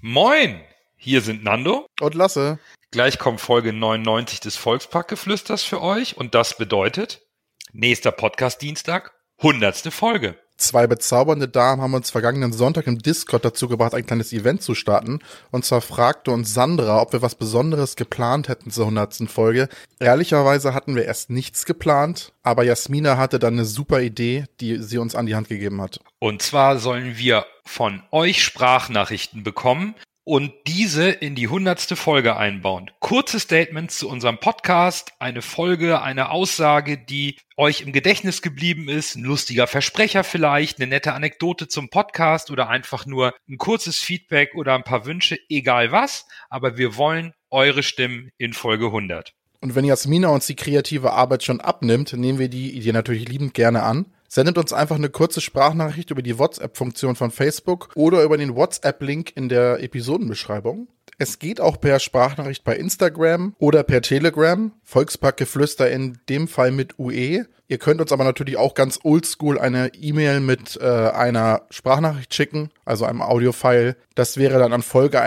Moin, hier sind Nando und Lasse. Gleich kommt Folge 99 des Volksparkgeflüsters für euch und das bedeutet, nächster Podcast-Dienstag, 100. Folge. 2 bezaubernde Damen haben uns vergangenen Sonntag im Discord dazu gebracht, ein kleines Event zu starten. Und zwar fragte uns Sandra, ob wir was Besonderes geplant hätten zur 100. Folge. Ehrlicherweise hatten wir erst nichts geplant, aber Jasmina hatte dann eine super Idee, die sie uns an die Hand gegeben hat. Und zwar sollen wir von euch Sprachnachrichten bekommen und diese in die 100. Folge einbauen. Kurze Statements zu unserem Podcast, eine Folge, eine Aussage, die euch im Gedächtnis geblieben ist, ein lustiger Versprecher vielleicht, eine nette Anekdote zum Podcast oder einfach nur ein kurzes Feedback oder ein paar Wünsche, egal was, aber wir wollen eure Stimmen in Folge 100. Und wenn Jasmina uns die kreative Arbeit schon abnimmt, nehmen wir die Idee natürlich liebend gerne an. Sendet uns einfach eine kurze Sprachnachricht über die WhatsApp-Funktion von Facebook oder über den WhatsApp-Link in der Episodenbeschreibung. Es geht auch per Sprachnachricht bei Instagram oder per Telegram. Volksparkgeflüster in dem Fall mit UE. Ihr könnt uns aber natürlich auch ganz oldschool eine E-Mail mit einer Sprachnachricht schicken, also einem Audiofile. Das wäre dann an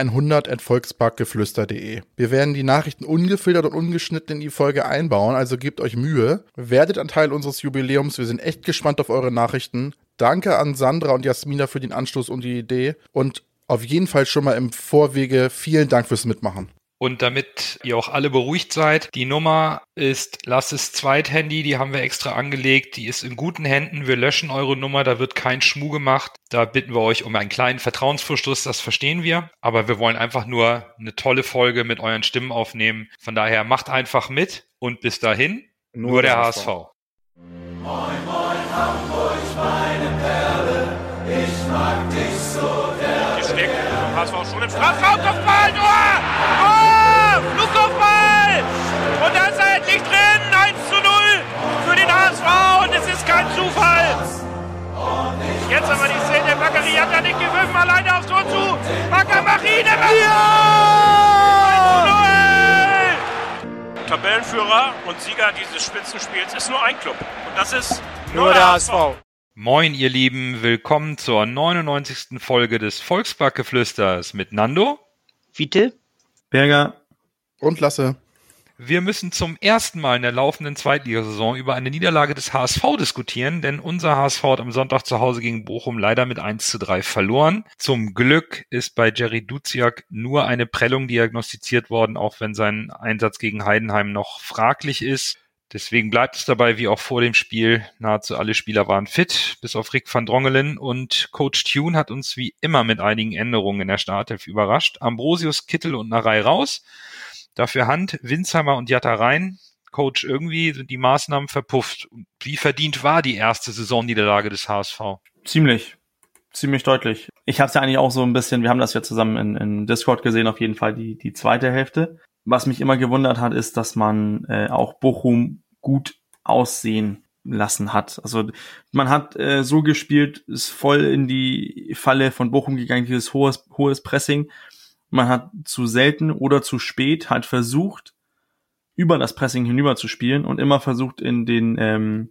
folge100@volksparkgeflüster.de. Wir werden die Nachrichten ungefiltert und ungeschnitten in die Folge einbauen, also gebt euch Mühe. Werdet ein Teil unseres Jubiläums. Wir sind echt gespannt auf eure Nachrichten. Danke an Sandra und Jasmina für den Anstoß und die Idee. Und auf jeden Fall schon mal im Vorwege vielen Dank fürs Mitmachen. Und damit ihr auch alle beruhigt seid, die Nummer ist Lasses Zweithandy, die haben wir extra angelegt, die ist in guten Händen, wir löschen eure Nummer, da wird kein Schmuh gemacht, da bitten wir euch um einen kleinen Vertrauensverschluss, das verstehen wir, aber wir wollen einfach nur eine tolle Folge mit euren Stimmen aufnehmen, von daher macht einfach mit und bis dahin, nur der HSV. Moin, moin, Hamburg, meine Perle, ich mag dich so gerne. Die schlägt vom HSV schon im Strafraum, Kopfball, Tor! Oh, Flugkopfball! Und da ist er endlich drin, 1:0 für den HSV und es ist kein Zufall. Jetzt aber die Szene, Bakary hat da nicht gewürfen, alleine aufs Tor zu. Bakary, der macht ja! 1:0! Tabellenführer und Sieger dieses Spitzenspiels ist nur ein Club und das ist nur der HSV. Moin ihr Lieben, willkommen zur 99. Folge des Volksparkgeflüsters mit Nando, Fiete, Berger und Lasse. Wir müssen zum ersten Mal in der laufenden Zweitligasaison über eine Niederlage des HSV diskutieren, denn unser HSV hat am Sonntag zu Hause gegen Bochum leider mit 1:3 verloren. Zum Glück ist bei Jerry Duziak nur eine Prellung diagnostiziert worden, auch wenn sein Einsatz gegen Heidenheim noch fraglich ist. Deswegen bleibt es dabei, wie auch vor dem Spiel, nahezu alle Spieler waren fit, bis auf Rick van Drongelen, und Coach Tune hat uns wie immer mit einigen Änderungen in der Startelf überrascht. Ambrosius, Kittel und Narei raus, dafür Hand, Winsheimer und Jatta rein. Coach, irgendwie sind die Maßnahmen verpufft. Wie verdient war die erste Saisonniederlage des HSV? Ziemlich deutlich. Ich habe es ja eigentlich auch so ein bisschen, wir haben das ja zusammen in Discord gesehen, auf jeden Fall die zweite Hälfte. Was mich immer gewundert hat, ist, dass man auch Bochum gut aussehen lassen hat. Also man hat so gespielt, ist voll in die Falle von Bochum gegangen, dieses hohes Pressing. Man hat zu selten oder zu spät halt versucht, über das Pressing hinüber zu spielen und immer versucht, in den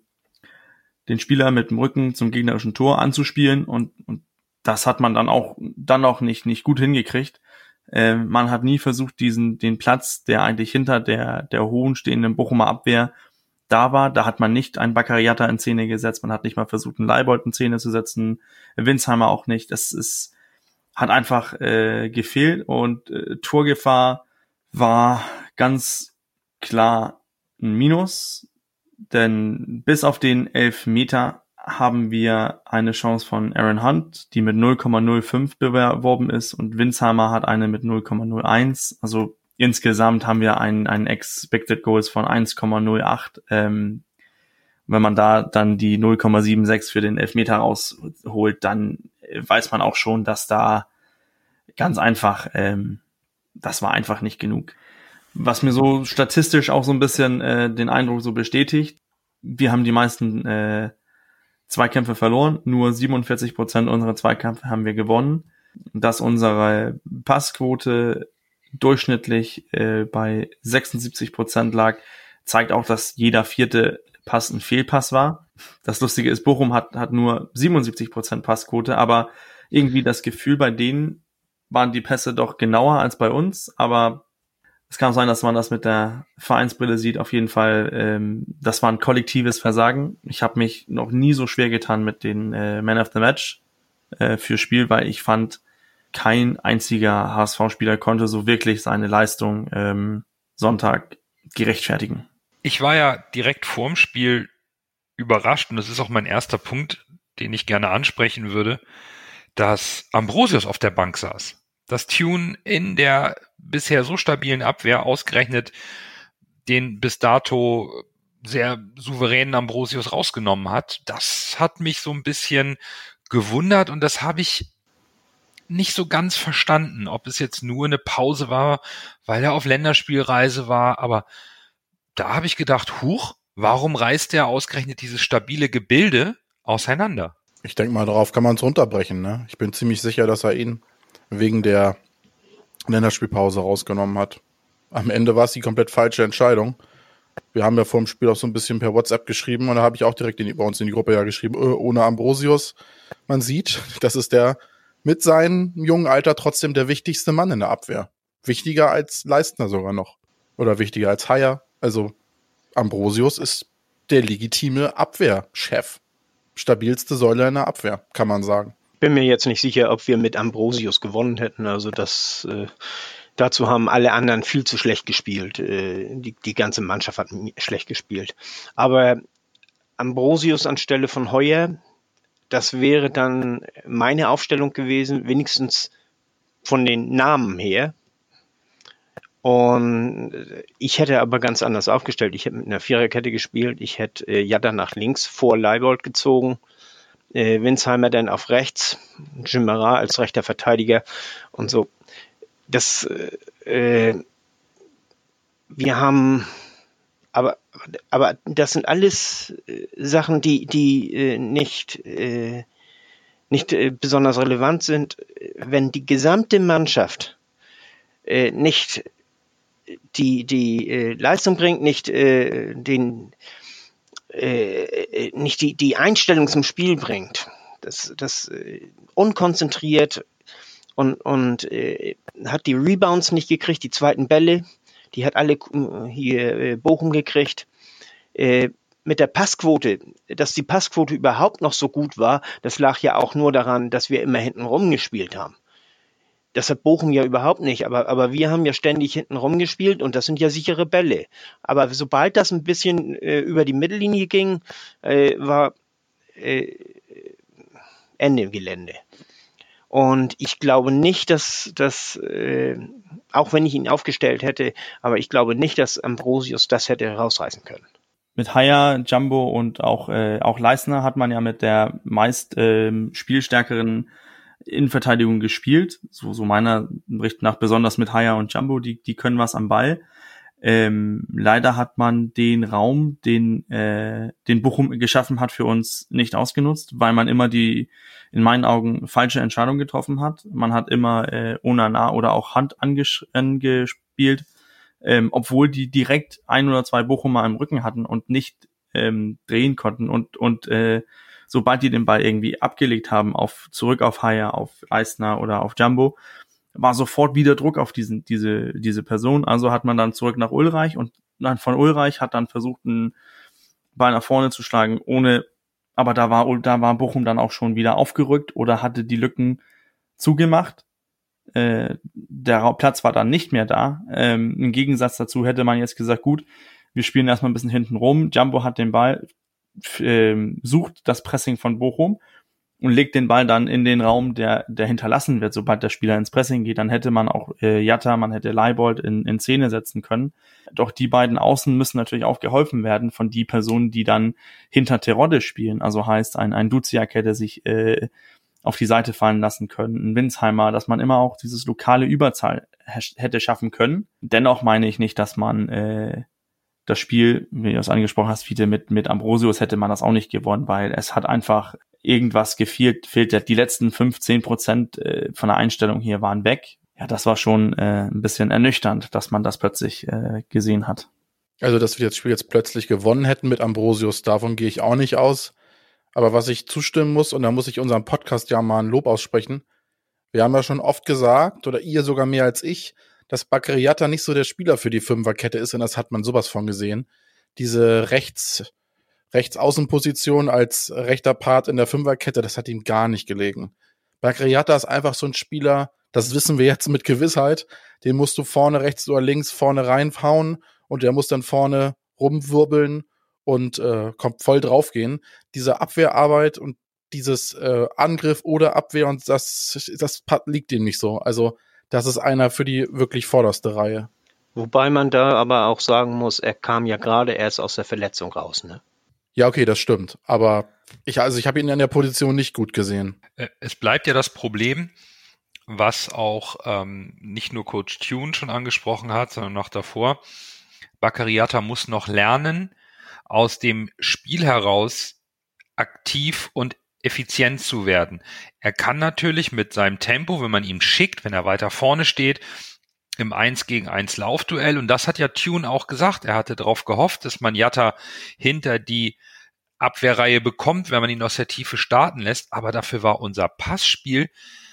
Spieler mit dem Rücken zum gegnerischen Tor anzuspielen und das hat man dann auch nicht gut hingekriegt. Man hat nie versucht, den Platz, der eigentlich hinter der hohen stehenden Bochumer Abwehr da war, da hat man nicht einen Bakary in Szene gesetzt, man hat nicht mal versucht, einen Leibold in Szene zu setzen, Winsheimer auch nicht. Das hat einfach gefehlt und Torgefahr war ganz klar ein Minus, denn bis auf den Elfmeter haben wir eine Chance von Aaron Hunt, die mit 0,05 beworben ist und Winsheimer hat eine mit 0,01. Also insgesamt haben wir einen Expected Goals von 1,08. Wenn man da dann die 0,76 für den Elfmeter rausholt, dann weiß man auch schon, dass da ganz einfach, das war einfach nicht genug. Was mir so statistisch auch so ein bisschen den Eindruck so bestätigt, wir haben die meisten Zweikämpfe verloren, nur 47% unserer Zweikämpfe haben wir gewonnen. Dass unsere Passquote durchschnittlich bei 76% lag, zeigt auch, dass jeder vierte Pass ein Fehlpass war. Das Lustige ist, Bochum hat nur 77% Passquote, aber irgendwie das Gefühl bei denen waren die Pässe doch genauer als bei uns, aber es kann auch sein, dass man das mit der Vereinsbrille sieht. Auf jeden Fall, das war ein kollektives Versagen. Ich habe mich noch nie so schwer getan mit den Man of the Match für Spiel, weil ich fand, kein einziger HSV-Spieler konnte so wirklich seine Leistung Sonntag gerechtfertigen. Ich war ja direkt vorm Spiel überrascht, und das ist auch mein erster Punkt, den ich gerne ansprechen würde, dass Ambrosius auf der Bank saß. Dass Thune in der bisher so stabilen Abwehr ausgerechnet den bis dato sehr souveränen Ambrosius rausgenommen hat, das hat mich so ein bisschen gewundert, und das habe ich nicht so ganz verstanden, ob es jetzt nur eine Pause war, weil er auf Länderspielreise war, aber da habe ich gedacht, huch, warum reißt er ausgerechnet dieses stabile Gebilde auseinander? Ich denke mal, darauf kann man es runterbrechen. Ne? Ich bin ziemlich sicher, dass er ihn wegen der Länderspielpause rausgenommen hat. Am Ende war es die komplett falsche Entscheidung. Wir haben ja vor dem Spiel auch so ein bisschen per WhatsApp geschrieben, und da habe ich auch direkt bei uns in die Gruppe ja geschrieben, ohne Ambrosius. Man sieht, das ist der mit seinem jungen Alter trotzdem der wichtigste Mann in der Abwehr. Wichtiger als Leistner sogar noch. Oder wichtiger als Haier. Also Ambrosius ist der legitime Abwehrchef. Stabilste Säule in der Abwehr, kann man sagen. Bin mir jetzt nicht sicher, ob wir mit Ambrosius gewonnen hätten. Also dazu haben alle anderen viel zu schlecht gespielt. Die ganze Mannschaft hat schlecht gespielt. Aber Ambrosius anstelle von Heuer, das wäre dann meine Aufstellung gewesen, wenigstens von den Namen her. Und ich hätte aber ganz anders aufgestellt. Ich hätte mit einer Viererkette gespielt. Ich hätte Jatta nach links vor Leibold gezogen. Winsheimer dann auf rechts. Gimara als rechter Verteidiger und so. Wir haben, aber das sind alles Sachen, die nicht besonders relevant sind, wenn die gesamte Mannschaft nicht die Leistung bringt, nicht die Einstellung zum Spiel bringt. Das unkonzentriert und hat die Rebounds nicht gekriegt, die zweiten Bälle, die hat alle hier Bochum gekriegt. Mit der Passquote, dass die Passquote überhaupt noch so gut war, das lag ja auch nur daran, dass wir immer hinten rumgespielt haben. Das hat Bochum ja überhaupt nicht, aber wir haben ja ständig hinten rumgespielt, und das sind ja sichere Bälle. Aber sobald das ein bisschen über die Mittellinie ging, war Ende im Gelände. Und ich glaube nicht, dass auch wenn ich ihn aufgestellt hätte, aber ich glaube nicht, dass Ambrosius das hätte rausreißen können. Mit Haier, Jumbo und auch Leistner hat man ja mit der meist spielstärkeren Innenverteidigung gespielt. So meiner Bericht nach, besonders mit Haier und Jumbo, die können was am Ball. Leider hat man den Raum, den Bochum geschaffen hat, für uns nicht ausgenutzt, weil man immer in meinen Augen falsche Entscheidung getroffen hat. Man hat immer Onana oder auch Hand angespielt, obwohl die direkt 1 oder 2 Bochumer im Rücken hatten und nicht drehen konnten, und sobald die den Ball irgendwie abgelegt haben, zurück auf Haier, auf Leistner oder auf Jumbo, war sofort wieder Druck auf diese Person. Also hat man dann zurück nach Ulreich, und dann von Ulreich hat dann versucht, einen Ball nach vorne zu schlagen, aber da war Bochum dann auch schon wieder aufgerückt oder hatte die Lücken zugemacht. Der Platz war dann nicht mehr da. Im Gegensatz dazu hätte man jetzt gesagt, gut, wir spielen erstmal ein bisschen hinten rum. Jumbo hat den Ball, sucht das Pressing von Bochum und legt den Ball dann in den Raum, der hinterlassen wird, sobald der Spieler ins Pressing geht. Dann hätte man auch Jatta, man hätte Leibold in Szene setzen können. Doch die beiden Außen müssen natürlich auch geholfen werden von die Personen, die dann hinter Terodde spielen. Also heißt, ein Duziak hätte sich auf die Seite fallen lassen können, ein Winsheimer, dass man immer auch dieses lokale Überzahl hätte schaffen können. Dennoch meine ich nicht, dass man das Spiel, wie du es angesprochen hast, Fiete, mit Ambrosius hätte man das auch nicht gewonnen, weil es hat einfach irgendwas fehlt. Die letzten 15% von der Einstellung hier waren weg. Ja, das war schon ein bisschen ernüchternd, dass man das plötzlich gesehen hat. Also, dass wir das Spiel jetzt plötzlich gewonnen hätten mit Ambrosius, davon gehe ich auch nicht aus. Aber was ich zustimmen muss, und da muss ich unserem Podcast ja mal ein Lob aussprechen, Wir haben ja schon oft gesagt, oder ihr sogar mehr als ich, dass Bakary nicht so der Spieler für die Fünferkette ist, und das hat man sowas von gesehen. Diese Rechtsaußenposition als rechter Part in der Fünferkette, das hat ihm gar nicht gelegen. Bakary ist einfach so ein Spieler, das wissen wir jetzt mit Gewissheit, den musst du vorne rechts oder links vorne reinhauen und der muss dann vorne rumwirbeln und kommt voll draufgehen. Diese Abwehrarbeit und dieses Angriff oder Abwehr, und das liegt ihm nicht so. Also das ist einer für die wirklich vorderste Reihe. Wobei man da aber auch sagen muss, er kam ja gerade erst aus der Verletzung raus, ne? Ja, okay, das stimmt. Aber ich habe ihn in der Position nicht gut gesehen. Es bleibt ja das Problem, was auch nicht nur Coach Thune schon angesprochen hat, sondern noch davor. Bakary muss noch lernen, aus dem Spiel heraus aktiv und effizient zu werden. Er kann natürlich mit seinem Tempo, wenn man ihm schickt, wenn er weiter vorne steht, im 1-gegen-1 Laufduell, und das hat ja Thune auch gesagt, er hatte darauf gehofft, dass man Jatta hinter die Abwehrreihe bekommt, wenn man ihn aus der Tiefe starten lässt, aber dafür war unser Passspiel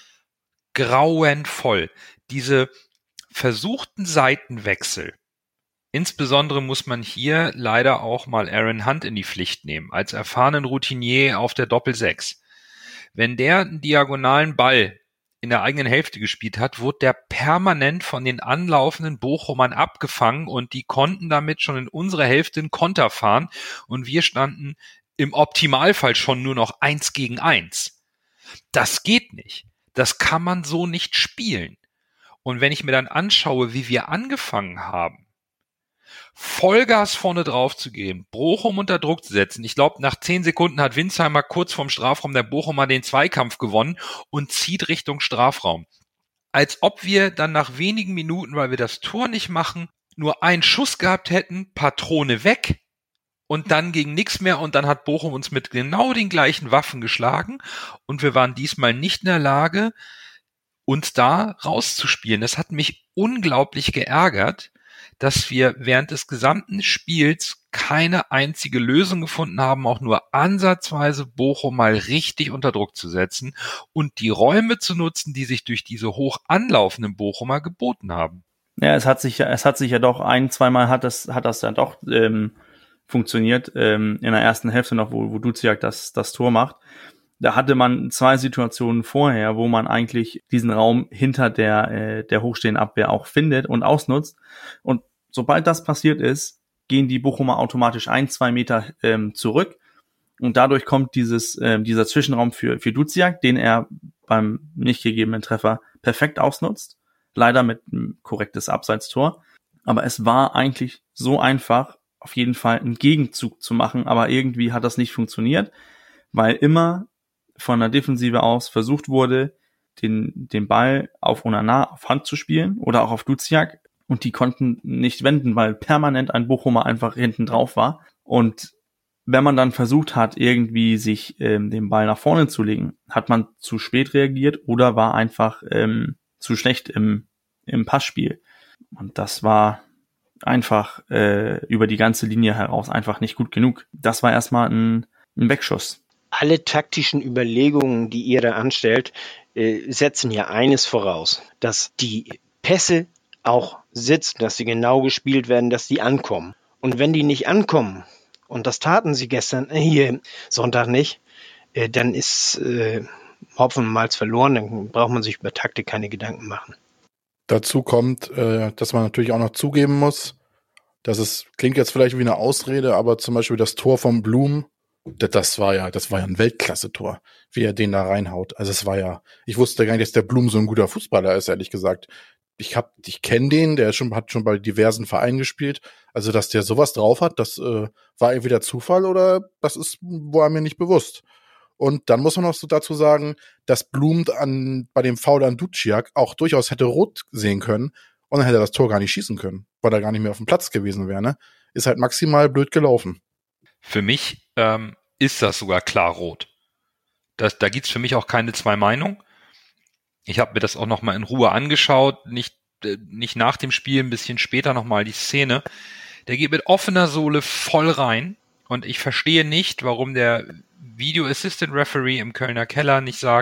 grauenvoll. Diese versuchten Seitenwechsel, insbesondere muss man hier leider auch mal Aaron Hunt in die Pflicht nehmen, als erfahrenen Routinier auf der Doppel-6. Wenn der einen diagonalen Ball in der eigenen Hälfte gespielt hat, wurde der permanent von den anlaufenden Bochumern abgefangen und die konnten damit schon in unsere Hälfte einen Konter fahren und wir standen im Optimalfall schon nur noch 1-gegen-1. Das geht nicht. Das kann man so nicht spielen. Und wenn ich mir dann anschaue, wie wir angefangen haben, Vollgas vorne drauf zu gehen, Bochum unter Druck zu setzen. Ich glaube, nach 10 Sekunden hat Winsheimer kurz vorm Strafraum der Bochumer den Zweikampf gewonnen und zieht Richtung Strafraum. Als ob wir dann nach wenigen Minuten, weil wir das Tor nicht machen, nur einen Schuss gehabt hätten, Patrone weg und dann ging nichts mehr und dann hat Bochum uns mit genau den gleichen Waffen geschlagen und wir waren diesmal nicht in der Lage, uns da rauszuspielen. Das hat mich unglaublich geärgert, dass wir während des gesamten Spiels keine einzige Lösung gefunden haben, auch nur ansatzweise Bochum mal richtig unter Druck zu setzen und die Räume zu nutzen, die sich durch diese hoch anlaufenden Bochumer geboten haben. Ja, es hat sich ja doch zweimal hat das dann doch funktioniert, in der ersten Hälfte noch, wo Duziak das Tor macht. Da hatte man 2 Situationen vorher, wo man eigentlich diesen Raum hinter der hochstehenden Abwehr auch findet und ausnutzt. Und sobald das passiert ist, gehen die Bochumer automatisch 1-2 Meter zurück. Und dadurch kommt dieser Zwischenraum für Duziak, den er beim nicht gegebenen Treffer perfekt ausnutzt. Leider mit einem korrektes Abseitstor. Aber es war eigentlich so einfach, auf jeden Fall einen Gegenzug zu machen. Aber irgendwie hat das nicht funktioniert, weil immer von der Defensive aus versucht wurde, den Ball auf Onana auf Hand zu spielen oder auch auf Duziak, und die konnten nicht wenden, weil permanent ein Bochumer einfach hinten drauf war. Und wenn man dann versucht hat, irgendwie sich den Ball nach vorne zu legen, hat man zu spät reagiert oder war einfach zu schlecht im Passspiel. Und das war einfach über die ganze Linie heraus einfach nicht gut genug. Das war erstmal ein Wegschuss. Alle taktischen Überlegungen, die ihr da anstellt, setzen ja eines voraus, dass die Pässe auch sitzen, dass sie genau gespielt werden, dass die ankommen. Und wenn die nicht ankommen, und das taten sie gestern, hier Sonntag nicht, dann ist Hopfen und Malz verloren, dann braucht man sich über Taktik keine Gedanken machen. Dazu kommt, dass man natürlich auch noch zugeben muss, klingt jetzt vielleicht wie eine Ausrede, aber zum Beispiel das Tor von Blum, das war ja ein Weltklasse-Tor, wie er den da reinhaut. Also ich wusste gar nicht, dass der Blum so ein guter Fußballer ist, ehrlich gesagt. Ich kenne den, hat schon bei diversen Vereinen gespielt. Also, dass der sowas drauf hat, das war entweder Zufall oder war mir nicht bewusst. Und dann muss man noch so dazu sagen, dass Blum bei dem Foul an Duziak auch durchaus hätte rot sehen können und dann hätte er das Tor gar nicht schießen können, weil er gar nicht mehr auf dem Platz gewesen wäre. Ne? Ist halt maximal blöd gelaufen. Für mich ist das sogar klar rot. Da gibt's für mich auch keine zwei Meinungen. Ich habe mir das auch nochmal in Ruhe angeschaut, nicht nach dem Spiel, ein bisschen später nochmal die Szene. Der geht mit offener Sohle voll rein und ich verstehe nicht, warum der Video Assistant Referee im Kölner Keller nicht sagt,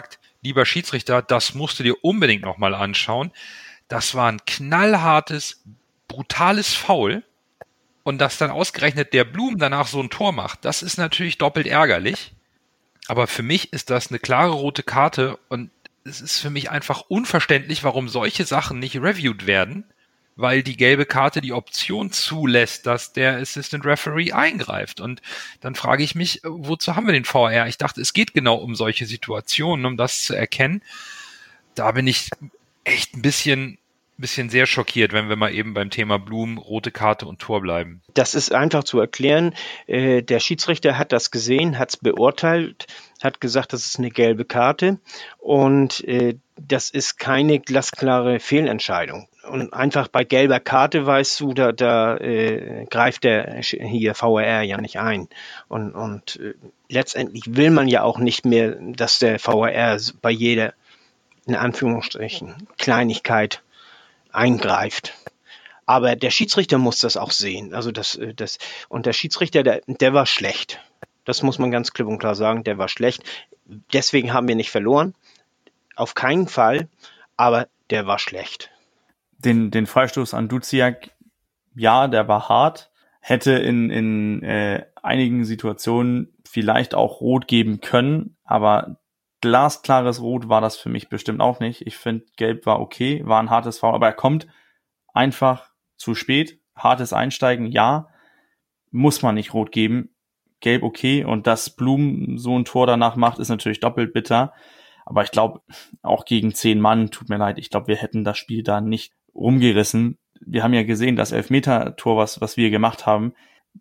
lieber Schiedsrichter, das musst du dir unbedingt nochmal anschauen. Das war ein knallhartes, brutales Foul. Und dass dann ausgerechnet der Blum danach so ein Tor macht, das ist natürlich doppelt ärgerlich. Aber für mich ist das eine klare rote Karte und es ist für mich einfach unverständlich, warum solche Sachen nicht reviewed werden, weil die gelbe Karte die Option zulässt, dass der Assistant Referee eingreift. Und dann frage ich mich, wozu haben wir den VR? Ich dachte, es geht genau um solche Situationen, um das zu erkennen. Da bin ich echt ein bisschen sehr schockiert, wenn wir mal eben beim Thema Blum, rote Karte und Tor bleiben. Das ist einfach zu erklären. Der Schiedsrichter hat das gesehen, hat es beurteilt, hat gesagt, das ist eine gelbe Karte und das ist keine glasklare Fehlentscheidung. Und einfach bei gelber Karte weißt du, da greift der hier VAR ja nicht ein. Und letztendlich will man ja auch nicht mehr, dass der VAR bei jeder, in Anführungsstrichen, Kleinigkeit eingreift. Aber der Schiedsrichter muss das auch sehen. Also und der Schiedsrichter, der war schlecht. Das muss man ganz klipp und klar sagen, der war schlecht. Deswegen haben wir nicht verloren. Auf keinen Fall, aber der war schlecht. Den Freistoß an Duziak, ja, der war hart. Hätte in einigen Situationen vielleicht auch rot geben können, aber glasklares Rot war das für mich bestimmt auch nicht. Ich finde, Gelb war okay, war ein hartes Foul, aber er kommt einfach zu spät. Hartes Einsteigen, ja, muss man nicht rot geben. Gelb okay, und dass Blum so ein Tor danach macht, ist natürlich doppelt bitter. Aber ich glaube, auch gegen 10 Mann, tut mir leid, ich glaube, wir hätten das Spiel da nicht rumgerissen. Wir haben ja gesehen, das Elfmeter-Tor, was wir gemacht haben,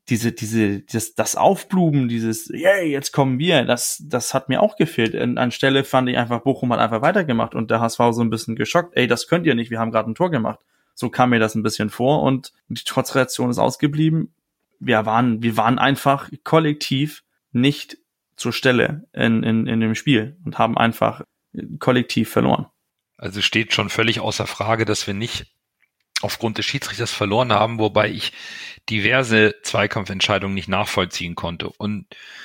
das Aufblumen, dieses, yay, jetzt kommen wir, das hat mir auch gefehlt. Anstelle fand ich einfach, Bochum hat einfach weitergemacht und der HSV so ein bisschen geschockt, ey, das könnt ihr nicht, wir haben gerade ein Tor gemacht. So kam mir das ein bisschen vor und die Trotzreaktion ist ausgeblieben. Wir waren einfach kollektiv nicht zur Stelle in dem Spiel und haben einfach kollektiv verloren. Also steht schon völlig außer Frage, dass wir nicht aufgrund des Schiedsrichters verloren haben, wobei ich diverse Zweikampfentscheidungen nicht nachvollziehen konnte. Und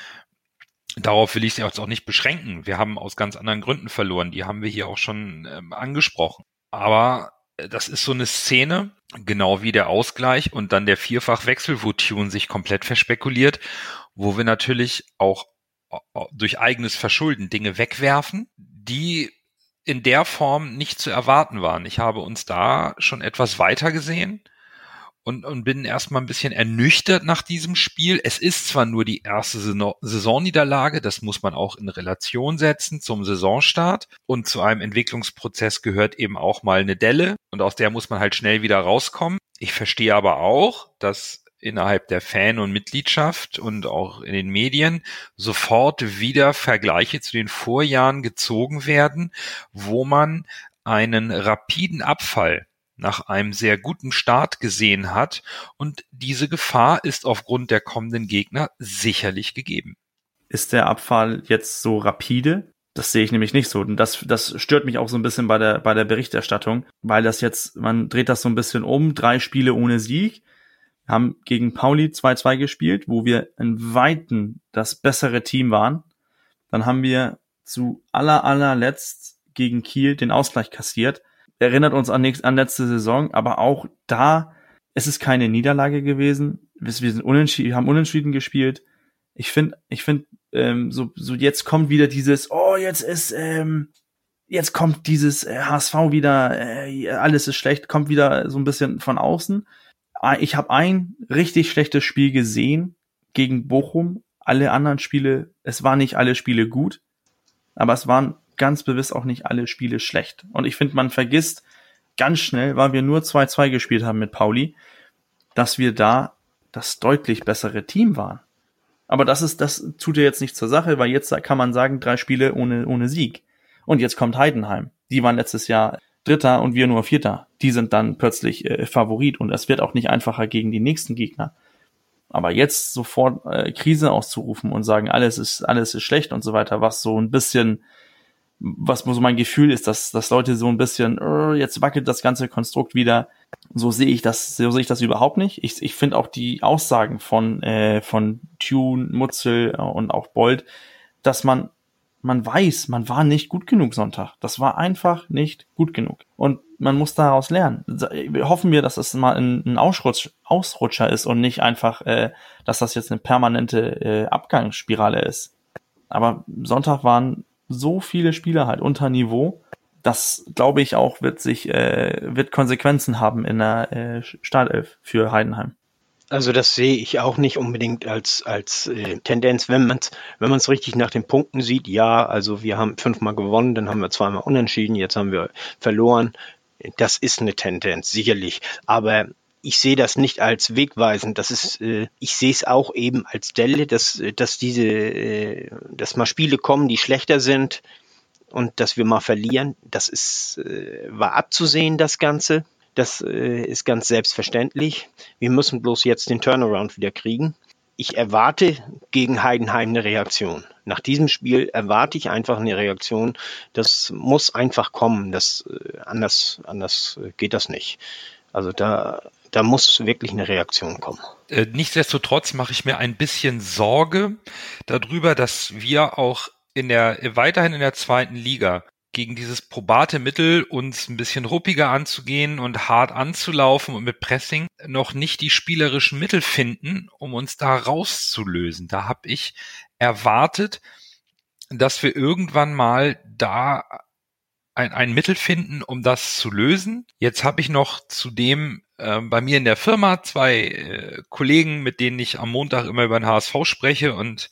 darauf will ich es jetzt auch nicht beschränken. Wir haben aus ganz anderen Gründen verloren. Die haben wir hier auch schon angesprochen. Aber das ist so eine Szene, genau wie der Ausgleich und dann der Vierfachwechsel, wo Tune sich komplett verspekuliert, wo wir natürlich auch durch eigenes Verschulden Dinge wegwerfen, die in der Form nicht zu erwarten waren. Ich habe uns da schon etwas weiter gesehen und bin erstmal ein bisschen ernüchtert nach diesem Spiel. Es ist zwar nur die erste Saisonniederlage, das muss man auch in Relation setzen zum Saisonstart, und zu einem Entwicklungsprozess gehört eben auch mal eine Delle und aus der muss man halt schnell wieder rauskommen. Ich verstehe aber auch, dass innerhalb der Fan- und Mitgliedschaft und auch in den Medien sofort wieder Vergleiche zu den Vorjahren gezogen werden, wo man einen rapiden Abfall nach einem sehr guten Start gesehen hat, und diese Gefahr ist aufgrund der kommenden Gegner sicherlich gegeben. Ist der Abfall jetzt so rapide? Das sehe ich nämlich nicht so. Und das stört mich auch so ein bisschen bei der Berichterstattung, weil das jetzt, man dreht das so ein bisschen um, 3 Spiele ohne Sieg, haben gegen Pauli 2-2 gespielt, wo wir in Weitem das bessere Team waren. Dann haben wir zu allerletzt gegen Kiel den Ausgleich kassiert. Erinnert uns an letzte Saison, aber auch da, es ist keine Niederlage gewesen. Wir sind haben unentschieden gespielt. Ich finde, so jetzt kommt wieder dieses, jetzt kommt dieses HSV wieder, alles ist schlecht, kommt wieder so ein bisschen von außen. Ich habe ein richtig schlechtes Spiel gesehen gegen Bochum. Alle anderen Spiele, es waren nicht alle Spiele gut, aber es waren ganz bewusst auch nicht alle Spiele schlecht. Und ich finde, man vergisst ganz schnell, weil wir nur 2-2 gespielt haben mit Pauli, dass wir da das deutlich bessere Team waren. Aber das tut ja jetzt nicht zur Sache, weil jetzt kann man sagen, 3 Spiele ohne Sieg. Und jetzt kommt Heidenheim. Die waren letztes Jahr Dritter und wir nur Vierter. Die sind dann plötzlich Favorit und es wird auch nicht einfacher gegen die nächsten Gegner. Aber jetzt sofort Krise auszurufen und sagen, alles ist schlecht und so weiter, was so ein bisschen, was so mein Gefühl ist, dass Leute so ein bisschen, jetzt wackelt das ganze Konstrukt wieder. So sehe ich das überhaupt nicht. Ich finde auch die Aussagen von Tune, Mutzel und auch Bold, dass man man weiß, man war nicht gut genug Sonntag. Das war einfach nicht gut genug. Und man muss daraus lernen. Hoffen wir, dass es mal ein Ausrutscher ist und nicht einfach, dass das jetzt eine permanente Abgangsspirale ist. Aber Sonntag waren so viele Spieler halt unter Niveau, das, glaube ich, auch wird Konsequenzen haben in der Startelf für Heidenheim. Also das sehe ich auch nicht unbedingt als Tendenz, wenn man es richtig nach den Punkten sieht. Ja, also wir haben 5-mal gewonnen, dann haben wir 2-mal unentschieden, jetzt haben wir verloren. Das ist eine Tendenz, sicherlich. Aber ich sehe das nicht als wegweisend. Ich sehe es auch eben als Delle, dass mal Spiele kommen, die schlechter sind und dass wir mal verlieren. Das war abzusehen, das Ganze. Das ist ganz selbstverständlich. Wir müssen bloß jetzt den Turnaround wieder kriegen. Ich erwarte gegen Heidenheim eine Reaktion. Nach diesem Spiel erwarte ich einfach eine Reaktion. Das muss einfach kommen. Anders geht das nicht. Also da muss wirklich eine Reaktion kommen. Nichtsdestotrotz mache ich mir ein bisschen Sorge darüber, dass wir auch weiterhin in der zweiten Liga gegen dieses probate Mittel, uns ein bisschen ruppiger anzugehen und hart anzulaufen und mit Pressing noch nicht die spielerischen Mittel finden, um uns da rauszulösen. Da habe ich erwartet, dass wir irgendwann mal da ein Mittel finden, um das zu lösen. Jetzt habe ich noch zudem bei mir in der Firma 2 Kollegen, mit denen ich am Montag immer über den HSV spreche, und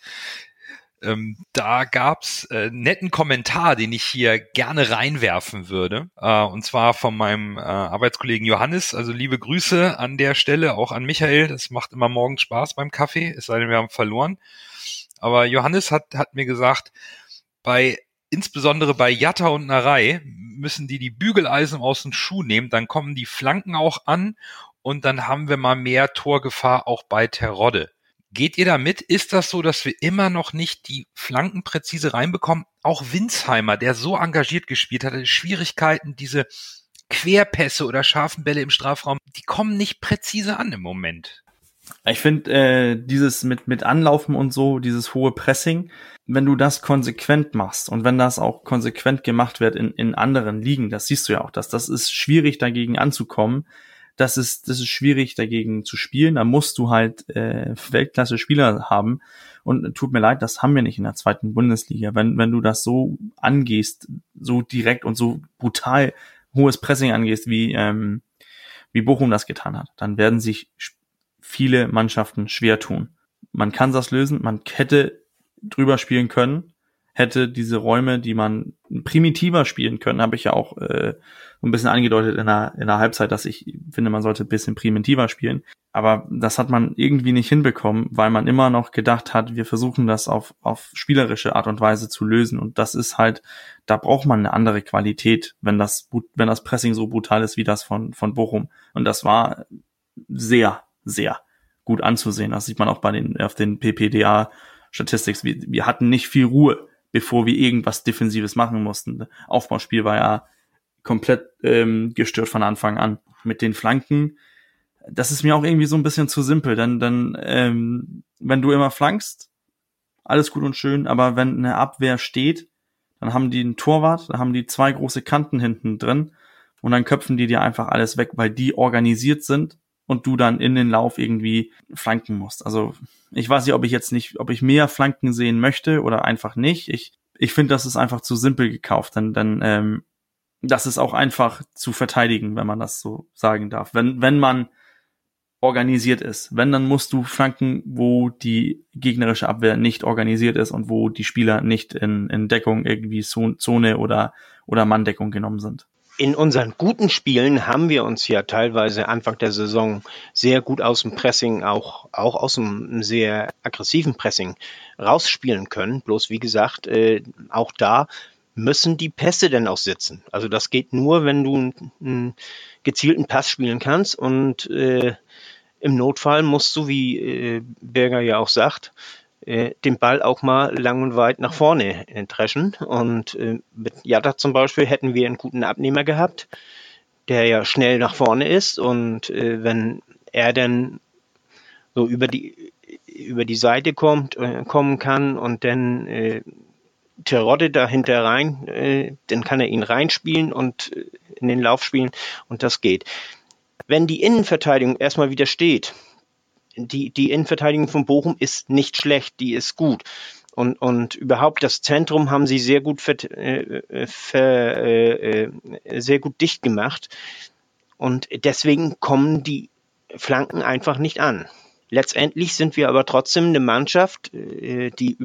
da gab's netten Kommentar, den ich hier gerne reinwerfen würde, und zwar von meinem Arbeitskollegen Johannes. Also liebe Grüße an der Stelle, auch an Michael. Das macht immer morgens Spaß beim Kaffee, es sei denn, wir haben verloren. Aber Johannes hat mir gesagt, insbesondere bei Jatta und Narei müssen die Bügeleisen aus dem Schuh nehmen, dann kommen die Flanken auch an und dann haben wir mal mehr Torgefahr auch bei Terodde. Geht ihr da mit? Ist das so, dass wir immer noch nicht die Flanken präzise reinbekommen? Auch Winsheimer, der so engagiert gespielt hatte, Schwierigkeiten, diese Querpässe oder scharfen Bälle im Strafraum, die kommen nicht präzise an im Moment. Ich finde, dieses mit Anlaufen und so, dieses hohe Pressing, wenn du das konsequent machst und wenn das auch konsequent gemacht wird in anderen Ligen, das siehst du ja auch, das ist schwierig dagegen anzukommen. Das ist schwierig dagegen zu spielen. Da musst du halt Weltklasse-Spieler haben. Und tut mir leid, das haben wir nicht in der zweiten Bundesliga. Wenn du das so angehst, so direkt und so brutal hohes Pressing angehst, wie Bochum das getan hat, dann werden sich viele Mannschaften schwer tun. Man kann das lösen. Man hätte drüber spielen können, hätte diese Räume, die man primitiver spielen können, habe ich ja auch ein bisschen angedeutet in der Halbzeit, dass ich finde, man sollte ein bisschen primitiver spielen. Aber das hat man irgendwie nicht hinbekommen, weil man immer noch gedacht hat, wir versuchen das auf spielerische Art und Weise zu lösen. Und das ist halt, da braucht man eine andere Qualität, wenn das Pressing so brutal ist wie das von Bochum. Und das war sehr, sehr gut anzusehen. Das sieht man auch auf den PPDA-Statistics. Wir hatten nicht viel Ruhe, bevor wir irgendwas Defensives machen mussten. Aufbauspiel war ja komplett gestört von Anfang an. Mit den Flanken, das ist mir auch irgendwie so ein bisschen zu simpel. Dann wenn du immer flankst, alles gut und schön, aber wenn eine Abwehr steht, dann haben die einen Torwart, dann haben die 2 große Kanten hinten drin und dann köpfen die dir einfach alles weg, weil die organisiert sind und du dann in den Lauf irgendwie flanken musst. Also ich weiß nicht, ob ich mehr Flanken sehen möchte oder einfach nicht. Ich finde, das ist einfach zu simpel gekauft. Dann das ist auch einfach zu verteidigen, wenn man das so sagen darf. Wenn man organisiert ist, dann musst du flanken, wo die gegnerische Abwehr nicht organisiert ist und wo die Spieler nicht in Deckung irgendwie Zone oder Manndeckung genommen sind. In unseren guten Spielen haben wir uns ja teilweise Anfang der Saison sehr gut aus dem Pressing, auch aus einem sehr aggressiven Pressing rausspielen können. Bloß wie gesagt, auch da müssen die Pässe denn auch sitzen. Also das geht nur, wenn du einen gezielten Pass spielen kannst und im Notfall musst du, wie Berger ja auch sagt, den Ball auch mal lang und weit nach vorne dreschen. Und mit Jatta zum Beispiel hätten wir einen guten Abnehmer gehabt, der ja schnell nach vorne ist. Und wenn er dann so über die Seite kommen kann und dann Terodde dahinter rein, dann kann er ihn reinspielen und in den Lauf spielen und das geht. Wenn die Innenverteidigung erstmal wieder steht, die Innenverteidigung von Bochum ist nicht schlecht, die ist gut. Und überhaupt das Zentrum haben sie sehr gut sehr gut dicht gemacht. Und deswegen kommen die Flanken einfach nicht an. Letztendlich sind wir aber trotzdem eine Mannschaft, die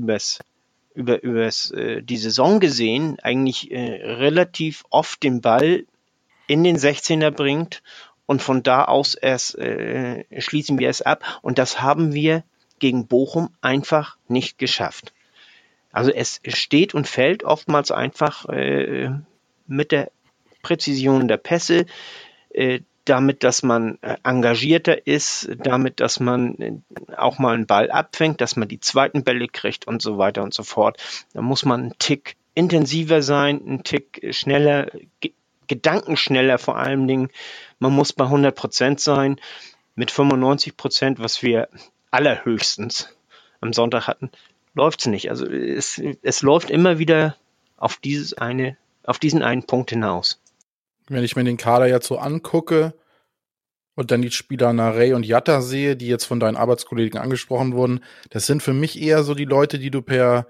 die Saison gesehen eigentlich relativ oft den Ball in den 16er bringt und von da aus erst schließen wir es ab. Und das haben wir gegen Bochum einfach nicht geschafft. Also es steht und fällt oftmals einfach mit der Präzision der Pässe, damit, dass man engagierter ist, damit, dass man auch mal einen Ball abfängt, dass man die zweiten Bälle kriegt und so weiter und so fort. Da muss man einen Tick intensiver sein, einen Tick schneller, gedankenschneller vor allen Dingen. Man muss bei 100% sein. Mit 95%, was wir allerhöchstens am Sonntag hatten, läuft es nicht. Also es läuft immer wieder auf diesen einen Punkt hinaus. Wenn ich mir den Kader jetzt so angucke und dann die Spieler Narey und Jatta sehe, die jetzt von deinen Arbeitskollegen angesprochen wurden, das sind für mich eher so die Leute, die du per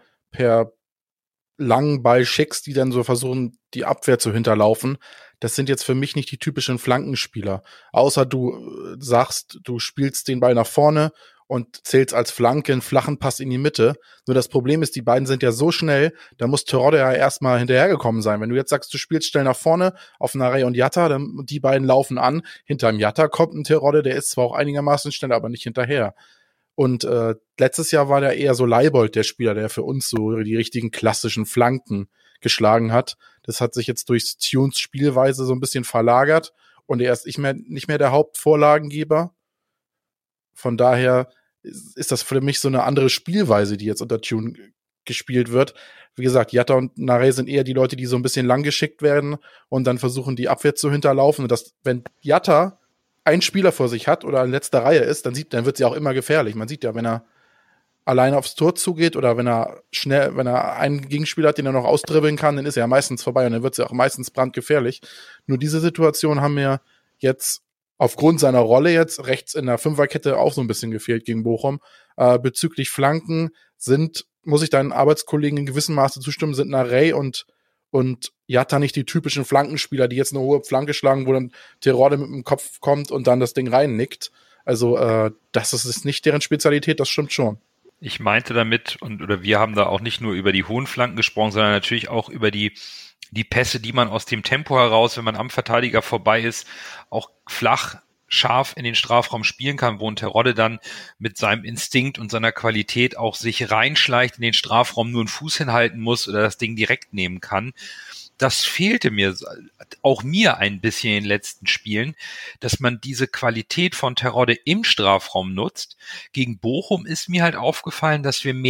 langen Ball schickst, die dann so versuchen, die Abwehr zu hinterlaufen. Das sind jetzt für mich nicht die typischen Flankenspieler. Außer du sagst, du spielst den Ball nach vorne und zählst als Flanke einen flachen Pass in die Mitte. Nur das Problem ist, die beiden sind ja so schnell, da muss Terodde ja erstmal hinterhergekommen sein. Wenn du jetzt sagst, du spielst schnell nach vorne auf Narey und Jatta, dann die beiden laufen an. Hinterm Jatta kommt ein Terodde, der ist zwar auch einigermaßen schnell, aber nicht hinterher. Und letztes Jahr war der eher so Leibold, der Spieler, der für uns so die richtigen klassischen Flanken geschlagen hat. Das hat sich jetzt durch Tunes Spielweise so ein bisschen verlagert und er ist nicht mehr der Hauptvorlagengeber. Von daher ist das für mich so eine andere Spielweise, die jetzt unter Tune gespielt wird. Wie gesagt, Jatta und Narey sind eher die Leute, die so ein bisschen lang geschickt werden und dann versuchen, die Abwehr zu hinterlaufen. Und wenn Jatta einen Spieler vor sich hat oder in letzter Reihe ist, dann wird sie auch immer gefährlich. Man sieht ja, wenn er alleine aufs Tor zugeht oder wenn er einen Gegenspieler hat, den er noch ausdribbeln kann, dann ist er ja meistens vorbei und dann wird sie auch meistens brandgefährlich. Nur diese Situation haben mir jetzt aufgrund seiner Rolle jetzt rechts in der Fünferkette auch so ein bisschen gefehlt gegen Bochum. Bezüglich Flanken muss ich deinen Arbeitskollegen in gewissem Maße zustimmen, sind Narey und Jatta nicht die typischen Flankenspieler, die jetzt eine hohe Flanke schlagen, wo dann Terodde mit dem Kopf kommt und dann das Ding reinnickt. Also das ist nicht deren Spezialität, das stimmt schon. Ich meinte damit, oder wir haben da auch nicht nur über die hohen Flanken gesprochen, sondern natürlich auch über die Pässe, die man aus dem Tempo heraus, wenn man am Verteidiger vorbei ist, auch flach, scharf in den Strafraum spielen kann, wo ein Terodde dann mit seinem Instinkt und seiner Qualität auch sich reinschleicht in den Strafraum, nur einen Fuß hinhalten muss oder das Ding direkt nehmen kann. Das fehlte auch mir ein bisschen in den letzten Spielen, dass man diese Qualität von Terodde im Strafraum nutzt. Gegen Bochum ist mir halt aufgefallen, dass wir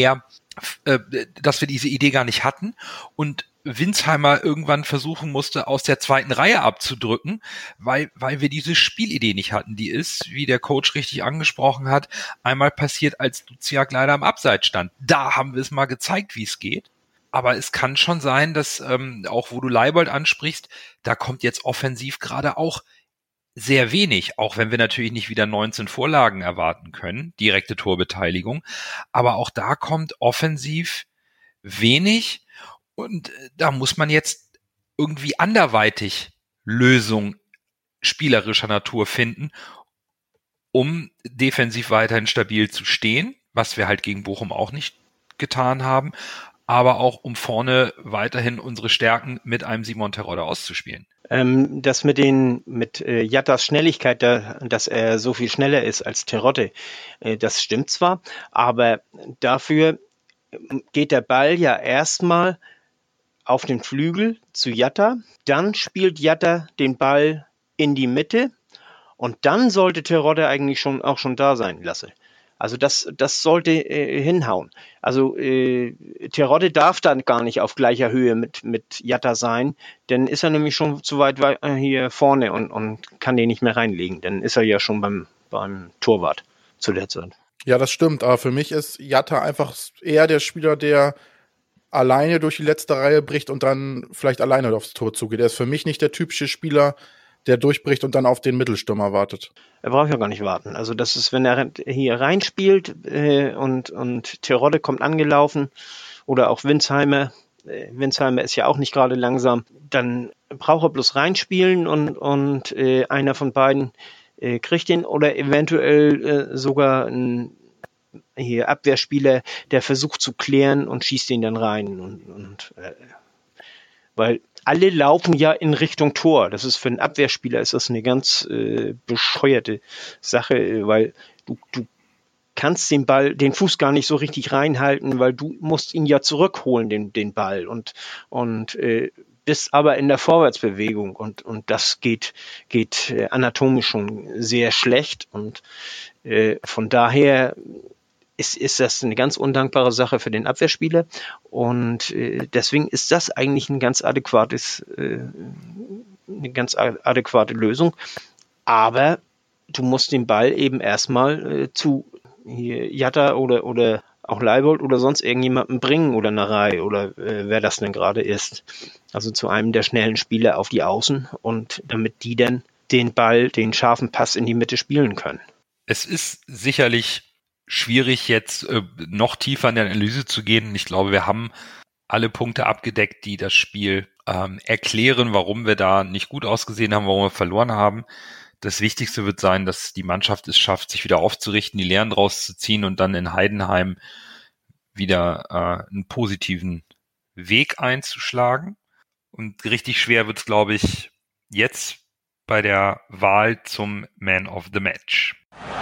diese Idee gar nicht hatten und Winsheimer irgendwann versuchen musste, aus der zweiten Reihe abzudrücken, weil wir diese Spielidee nicht hatten. Die ist, wie der Coach richtig angesprochen hat, einmal passiert, als Duziak leider am Abseits stand. Da haben wir es mal gezeigt, wie es geht. Aber es kann schon sein, dass auch wo du Leibold ansprichst, da kommt jetzt offensiv gerade auch sehr wenig, auch wenn wir natürlich nicht wieder 19 Vorlagen erwarten können, direkte Torbeteiligung. Aber auch da kommt offensiv wenig und da muss man jetzt irgendwie anderweitig Lösungen spielerischer Natur finden, um defensiv weiterhin stabil zu stehen, was wir halt gegen Bochum auch nicht getan haben, aber auch um vorne weiterhin unsere Stärken mit einem Simon Terodde auszuspielen. Das mit Jattas Schnelligkeit, dass er so viel schneller ist als Terodde, das stimmt zwar, aber dafür geht der Ball ja erstmal auf den Flügel zu Jatta, dann spielt Jatta den Ball in die Mitte und dann sollte Terodde eigentlich auch schon da sein lassen. Also das sollte hinhauen. Also Terodde darf dann gar nicht auf gleicher Höhe mit Jatta sein, dann ist er nämlich schon zu weit hier vorne und kann den nicht mehr reinlegen. Dann ist er ja schon beim Torwart zu der Zeit. Ja, das stimmt, aber für mich ist Jatta einfach eher der Spieler, der alleine durch die letzte Reihe bricht und dann vielleicht alleine aufs Tor zugeht. Er ist für mich nicht der typische Spieler, der durchbricht und dann auf den Mittelstürmer wartet. Er braucht ja gar nicht warten. Also das ist, wenn er hier reinspielt und Terodde kommt angelaufen oder auch Winsheimer. Winsheimer ist ja auch nicht gerade langsam. Dann braucht er bloß reinspielen und einer von beiden kriegt ihn oder eventuell sogar ein Abwehrspieler, der versucht zu klären und schießt ihn dann rein. Weil alle laufen ja in Richtung Tor. Das ist für einen Abwehrspieler ist das eine ganz bescheuerte Sache, weil du kannst den Fuß gar nicht so richtig reinhalten, weil du musst ihn ja zurückholen, den Ball und bist aber in der Vorwärtsbewegung und das geht anatomisch schon sehr schlecht und von daher ist das eine ganz undankbare Sache für den Abwehrspieler und deswegen ist das eigentlich eine ganz adäquate Lösung. Aber du musst den Ball eben erstmal zu Jatta oder auch Leibold oder sonst irgendjemandem bringen oder eine Reihe oder wer das denn gerade ist. Also zu einem der schnellen Spieler auf die Außen und damit die dann den Ball, den scharfen Pass in die Mitte spielen können. Es ist sicherlich schwierig, jetzt noch tiefer in die Analyse zu gehen. Ich glaube, wir haben alle Punkte abgedeckt, die das Spiel erklären, warum wir da nicht gut ausgesehen haben, warum wir verloren haben. Das Wichtigste wird sein, dass die Mannschaft es schafft, sich wieder aufzurichten, die Lehren draus zu ziehen und dann in Heidenheim wieder einen positiven Weg einzuschlagen. Und richtig schwer wird es, glaube ich, jetzt bei der Wahl zum Man of the Match.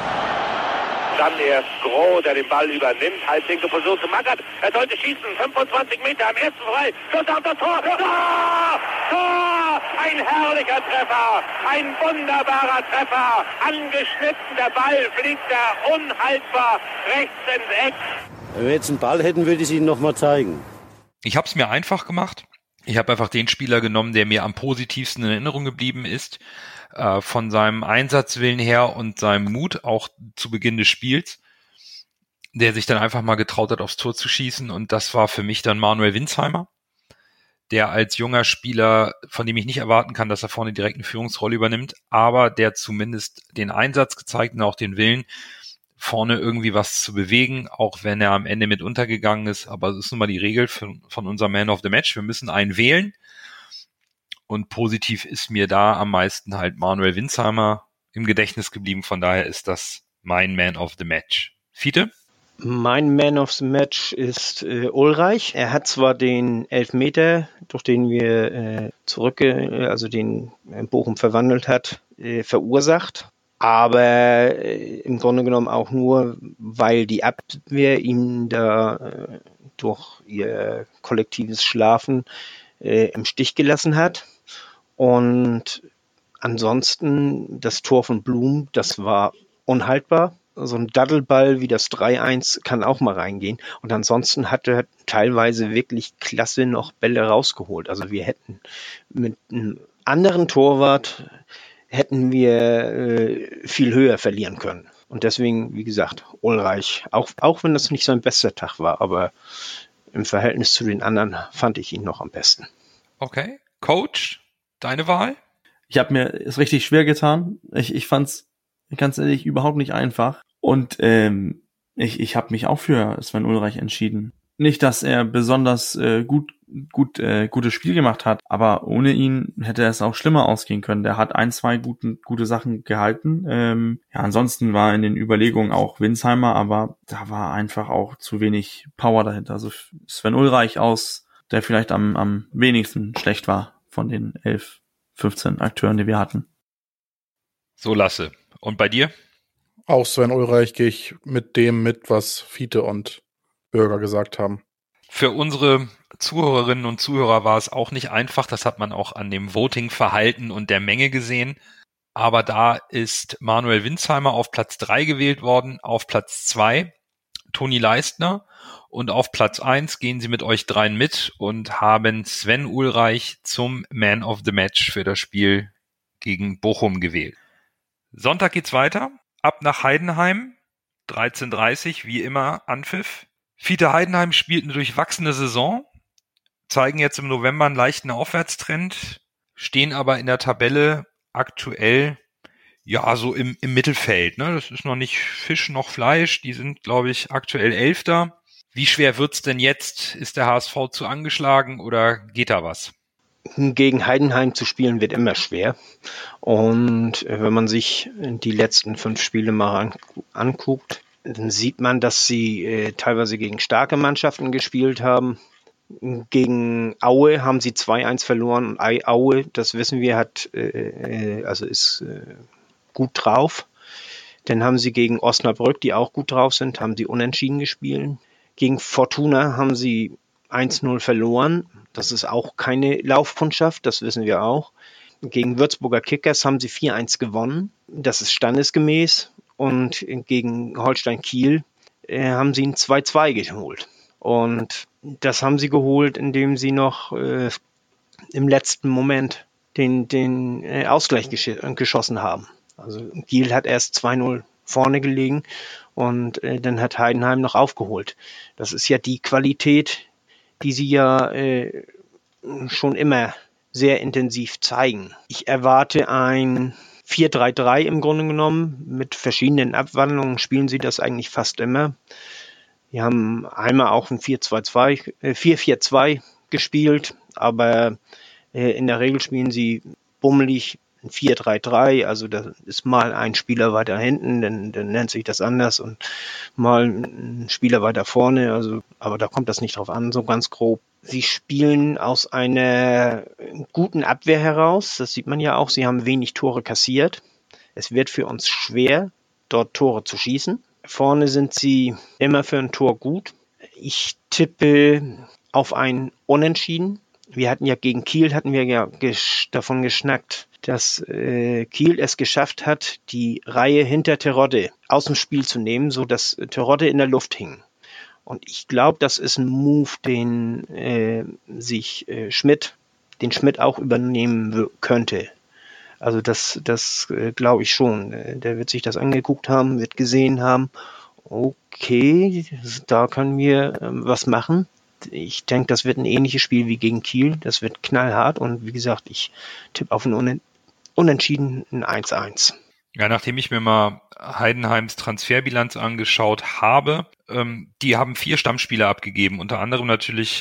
Dann erst Groh, der den Ball übernimmt, halblinke Position zu Magath. Er sollte schießen, 25 Meter am ersten frei. Schuss auf das Tor. Tor! Tor! Ein herrlicher Treffer, ein wunderbarer Treffer. Angeschnitten, der Ball fliegt da unhaltbar rechts ins Eck. Wenn wir jetzt einen Ball hätten, würde ich es Ihnen nochmal zeigen. Ich habe es mir einfach gemacht. Ich habe einfach den Spieler genommen, der mir am positivsten in Erinnerung geblieben ist. Von seinem Einsatzwillen her und seinem Mut auch zu Beginn des Spiels, der sich dann einfach mal getraut hat, aufs Tor zu schießen. Und das war für mich dann Manuel Winsheimer, der als junger Spieler, von dem ich nicht erwarten kann, dass er vorne direkt eine Führungsrolle übernimmt, aber der zumindest den Einsatz gezeigt und auch den Willen, vorne irgendwie was zu bewegen, auch wenn er am Ende mit untergegangen ist. Aber das ist nun mal die Regel von unserem Man of the Match. Wir müssen einen wählen. Und positiv ist mir da am meisten halt Manuel Winsheimer im Gedächtnis geblieben. Von daher ist das mein Man of the Match. Fiete? Mein Man of the Match ist Ulreich. Er hat zwar den Elfmeter, durch den wir also den Bochum verwandelt hat, verursacht. Aber im Grunde genommen auch nur, weil die Abwehr ihn da durch ihr kollektives Schlafen im Stich gelassen hat. Und ansonsten das Tor von Blum, das war unhaltbar. So ein Daddelball wie das 3-1 kann auch mal reingehen. Und ansonsten hat er teilweise wirklich klasse noch Bälle rausgeholt. Also wir hätten mit einem anderen Torwart hätten wir viel höher verlieren können. Und deswegen, wie gesagt, Ulreich, auch wenn das nicht sein bester Tag war, aber im Verhältnis zu den anderen fand ich ihn noch am besten. Okay. Coach, deine Wahl? Ich habe mir es richtig schwer getan. Ich fand's ganz ehrlich überhaupt nicht einfach. Und ich habe mich auch für Sven Ulreich entschieden. Nicht, dass er besonders gutes Spiel gemacht hat, aber ohne ihn hätte es auch schlimmer ausgehen können. Der hat 1-2 gute Sachen gehalten. Ansonsten war in den Überlegungen auch Winsheimer, aber da war einfach auch zu wenig Power dahinter. Also Sven Ulreich der vielleicht am wenigsten schlecht war von den 11, 15 Akteuren, die wir hatten. So, Lasse. Und bei dir? Auch Sven Ulreich gehe ich mit dem mit, was Fiete und Bürger gesagt haben. Für unsere Zuhörerinnen und Zuhörer war es auch nicht einfach. Das hat man auch an dem Voting-Verhalten und der Menge gesehen. Aber da ist Manuel Winsheimer auf Platz 3 gewählt worden, auf Platz 2 Toni Leistner und auf Platz 1 gehen sie mit euch dreien mit und haben Sven Ulreich zum Man of the Match für das Spiel gegen Bochum gewählt. Sonntag geht's weiter. Ab nach Heidenheim. 13:30 wie immer Anpfiff. Fiete, Heidenheim spielt eine durchwachsene Saison. zeigen jetzt im November einen leichten Aufwärtstrend, stehen aber in der Tabelle aktuell ja so im Mittelfeld. Ne? Das ist noch nicht Fisch noch Fleisch. Die sind, glaube ich, aktuell 11. Wie schwer wird's denn jetzt? Ist der HSV zu angeschlagen oder geht da was? Gegen Heidenheim zu spielen wird immer schwer. Und wenn man sich die letzten 5 Spiele mal anguckt, dann sieht man, dass sie teilweise gegen starke Mannschaften gespielt haben. Gegen Aue haben sie 2-1 verloren. Und Aue, das wissen wir, ist gut drauf. Dann haben sie gegen Osnabrück, die auch gut drauf sind, haben sie unentschieden gespielt. Gegen Fortuna haben sie 1-0 verloren. Das ist auch keine Laufkundschaft, das wissen wir auch. Gegen Würzburger Kickers haben sie 4-1 gewonnen. Das ist standesgemäß. Und gegen Holstein Kiel haben sie ein 2-2 geholt. Und das haben sie geholt, indem sie noch im letzten Moment den Ausgleich geschossen haben. Also Kiel hat erst 2-0 vorne gelegen und dann hat Heidenheim noch aufgeholt. Das ist ja die Qualität, die sie ja schon immer sehr intensiv zeigen. Ich erwarte ein 4-3-3 im Grunde genommen. Mit verschiedenen Abwandlungen spielen sie das eigentlich fast immer. Wir haben einmal auch ein 4-4-2 gespielt, aber in der Regel spielen sie bummelig ein 4-3-3, also da ist mal ein Spieler weiter hinten, dann nennt sich das anders und mal ein Spieler weiter vorne, also aber da kommt das nicht drauf an, so ganz grob. Sie spielen aus einer guten Abwehr heraus, das sieht man ja auch, sie haben wenig Tore kassiert. Es wird für uns schwer, dort Tore zu schießen. Vorne sind sie immer für ein Tor gut. Ich tippe auf ein Unentschieden. Wir hatten ja gegen Kiel davon geschnackt, dass Kiel es geschafft hat, die Reihe hinter Terodde aus dem Spiel zu nehmen, so dass Terodde in der Luft hing. Und ich glaube, das ist ein Move, den Schmidt auch übernehmen könnte. Also das glaube ich schon. Der wird sich das angeguckt haben, wird gesehen haben, okay, da können wir was machen. Ich denke, das wird ein ähnliches Spiel wie gegen Kiel. Das wird knallhart und wie gesagt, ich tippe auf ein Unentschieden, ein 1-1. Ja, nachdem ich mir mal Heidenheims Transferbilanz angeschaut habe, die haben 4 Stammspieler abgegeben, unter anderem natürlich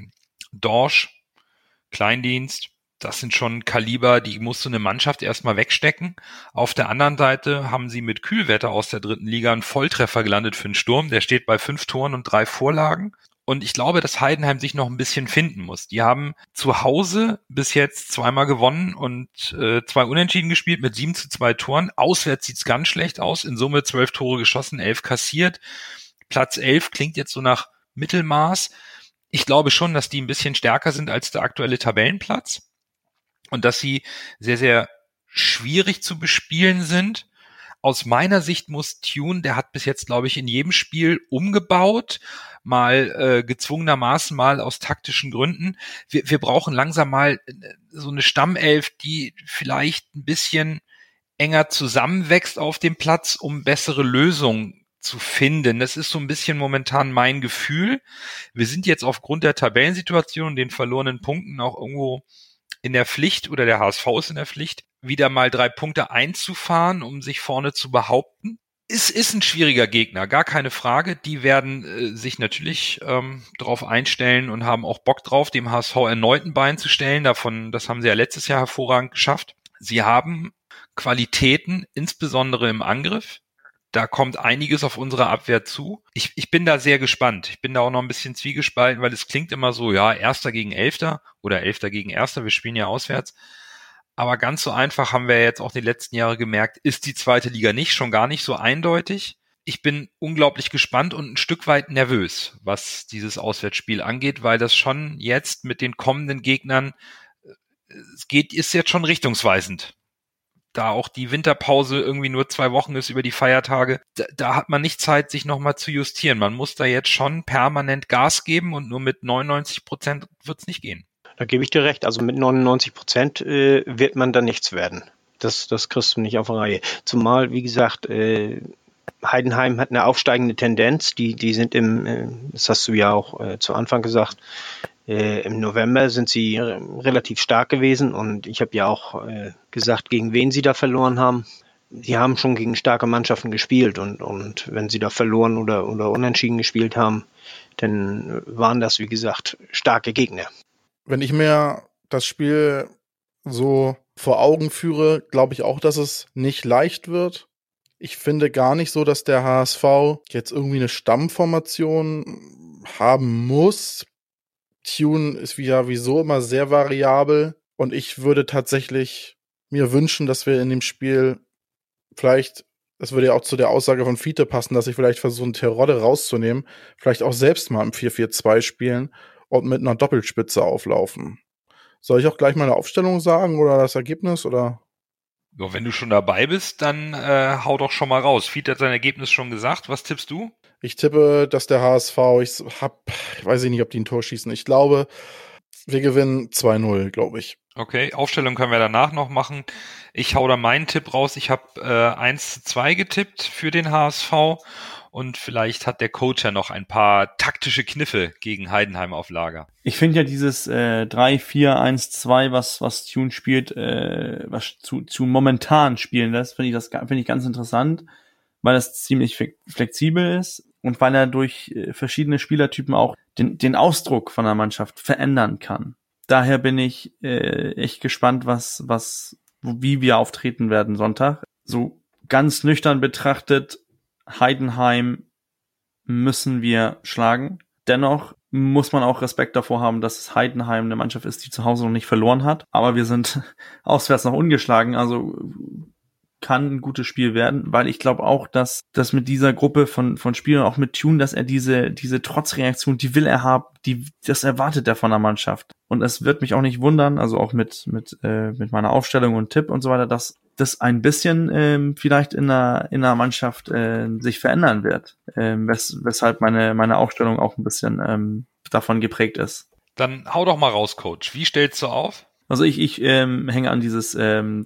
Dorsch, Kleindienst. Das sind schon Kaliber, die musst du eine Mannschaft erstmal wegstecken. Auf der anderen Seite haben sie mit Kühlwetter aus der 3. Liga einen Volltreffer gelandet für den Sturm. Der steht bei 5 Toren und 3 Vorlagen. Und ich glaube, dass Heidenheim sich noch ein bisschen finden muss. Die haben zu Hause bis jetzt 2-mal gewonnen und 2 Unentschieden gespielt mit 7-2 Toren. Auswärts sieht's ganz schlecht aus. In Summe 12 Tore geschossen, 11 kassiert. Platz 11 klingt jetzt so nach Mittelmaß. Ich glaube schon, dass die ein bisschen stärker sind als der aktuelle Tabellenplatz. Und dass sie sehr, sehr schwierig zu bespielen sind. Aus meiner Sicht muss Thune, der hat bis jetzt, glaube ich, in jedem Spiel umgebaut, mal gezwungenermaßen, mal aus taktischen Gründen. Wir brauchen langsam mal so eine Stammelf, die vielleicht ein bisschen enger zusammenwächst auf dem Platz, um bessere Lösungen zu finden. Das ist so ein bisschen momentan mein Gefühl. Wir sind jetzt aufgrund der Tabellensituation und den verlorenen Punkten auch irgendwo in der Pflicht, oder der HSV ist in der Pflicht, wieder mal 3 Punkte einzufahren, um sich vorne zu behaupten. Es ist ein schwieriger Gegner, gar keine Frage. Die werden sich natürlich darauf einstellen und haben auch Bock drauf, dem HSV erneut ein Bein zu stellen. Das haben sie ja letztes Jahr hervorragend geschafft. Sie haben Qualitäten, insbesondere im Angriff. Da kommt einiges auf unsere Abwehr zu. Ich bin da sehr gespannt. Ich bin da auch noch ein bisschen zwiegespalten, weil es klingt immer so, ja, 1. gegen 11. oder 11. gegen 1. Wir spielen ja auswärts. Aber ganz so einfach haben wir jetzt auch die letzten Jahre gemerkt, ist die 2. Liga nicht, schon gar nicht so eindeutig. Ich bin unglaublich gespannt und ein Stück weit nervös, was dieses Auswärtsspiel angeht, weil das schon jetzt mit den kommenden Gegnern, ist jetzt schon richtungsweisend. Da auch die Winterpause irgendwie nur 2 Wochen ist über die Feiertage, da hat man nicht Zeit, sich nochmal zu justieren. Man muss da jetzt schon permanent Gas geben und nur mit 99% wird's nicht gehen. Da gebe ich dir recht. Also mit 99% wird man da nichts werden. Das kriegst du nicht auf die Reihe. Zumal, wie gesagt, Heidenheim hat eine aufsteigende Tendenz. Die sind das hast du ja auch zu Anfang gesagt, Im November sind sie relativ stark gewesen und ich habe ja auch gesagt, gegen wen sie da verloren haben. Die haben schon gegen starke Mannschaften gespielt und wenn sie da verloren oder unentschieden gespielt haben, dann waren das, wie gesagt, starke Gegner. Wenn ich mir das Spiel so vor Augen führe, glaube ich auch, dass es nicht leicht wird. Ich finde gar nicht so, dass der HSV jetzt irgendwie eine Stammformation haben muss. Tune ist wieso immer sehr variabel und ich würde tatsächlich mir wünschen, dass wir in dem Spiel vielleicht, das würde ja auch zu der Aussage von Fiete passen, dass ich vielleicht versuche, einen Terodde rauszunehmen, vielleicht auch selbst mal im 4-4-2 spielen und mit einer Doppelspitze auflaufen. Soll ich auch gleich mal eine Aufstellung sagen oder das Ergebnis oder? Ja, wenn du schon dabei bist, dann hau doch schon mal raus. Fiete hat sein Ergebnis schon gesagt. Was tippst du? Ich tippe, dass der HSV, ich weiß nicht, ob die ein Tor schießen. Ich glaube, wir gewinnen 2-0, glaube ich. Okay, Aufstellung können wir danach noch machen. Ich hau da meinen Tipp raus. Ich habe 1-2 getippt für den HSV und vielleicht hat der Coach ja noch ein paar taktische Kniffe gegen Heidenheim auf Lager. Ich finde ja dieses 3-4-1-2, was Tune spielt, was zu momentan spielen lässt, finde ich ganz interessant, weil das ziemlich flexibel ist und weil er durch verschiedene Spielertypen auch den Ausdruck von der Mannschaft verändern kann. Daher bin ich echt gespannt, wie wir auftreten werden Sonntag. So ganz nüchtern betrachtet, Heidenheim müssen wir schlagen. Dennoch muss man auch Respekt davor haben, dass Heidenheim eine Mannschaft ist, die zu Hause noch nicht verloren hat. Aber wir sind auswärts noch ungeschlagen, also kann ein gutes Spiel werden, weil ich glaube auch, dass das mit dieser Gruppe von Spielern, auch mit Tune, dass er diese Trotzreaktion, die will er haben, das erwartet er von der Mannschaft. Und es wird mich auch nicht wundern, also auch mit meiner Aufstellung und Tipp und so weiter, dass das ein bisschen vielleicht in der Mannschaft sich verändern wird, weshalb meine Aufstellung auch ein bisschen davon geprägt ist. Dann hau doch mal raus, Coach. Wie stellst du auf? Also ich hänge an dieses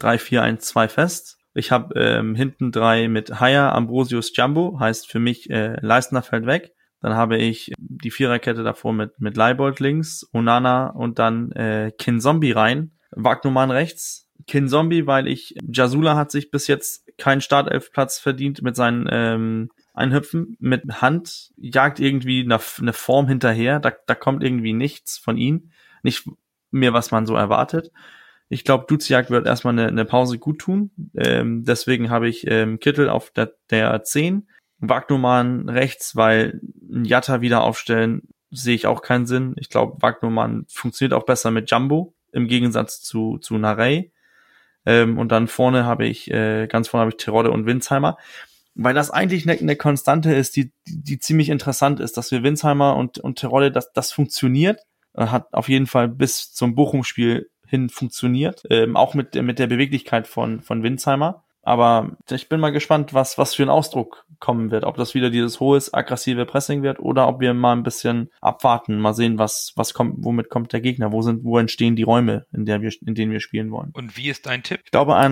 3-4-1-2 fest. Ich habe hinten 3 mit Haier, Ambrosius, Jumbo, heißt für mich Leistner fällt weg. Dann habe ich die Viererkette davor mit Leibold links, Onana und dann Kinzombie rein, Wagnumann rechts. Kinzombie, weil Jasula hat sich bis jetzt keinen Startelfplatz verdient mit seinen Einhüpfen. Mit Hand jagt irgendwie eine Form hinterher, da kommt irgendwie nichts von ihm. Nicht mehr, was man so erwartet. Ich glaube, Duziak wird erstmal eine Pause gut tun. Deswegen habe ich Kittel auf der 10. Wagnumann rechts, weil Jatta wieder aufstellen, sehe ich auch keinen Sinn. Ich glaube, Wagnumann funktioniert auch besser mit Jumbo, im Gegensatz zu Narey. Und dann ganz vorne habe ich Terodde und Winsheimer. Weil das eigentlich eine Konstante ist, die ziemlich interessant ist, dass wir Winsheimer und Terodde, das funktioniert. Hat auf jeden Fall bis zum Bochum-Spiel hin funktioniert, auch mit der Beweglichkeit von Winsheimer. Aber ich bin mal gespannt, was für ein Ausdruck kommen wird. Ob das wieder dieses hohes, aggressive Pressing wird oder ob wir mal ein bisschen abwarten, mal sehen, was kommt, womit kommt der Gegner, wo entstehen die Räume, in denen wir spielen wollen. Und wie ist dein Tipp? Ich glaube an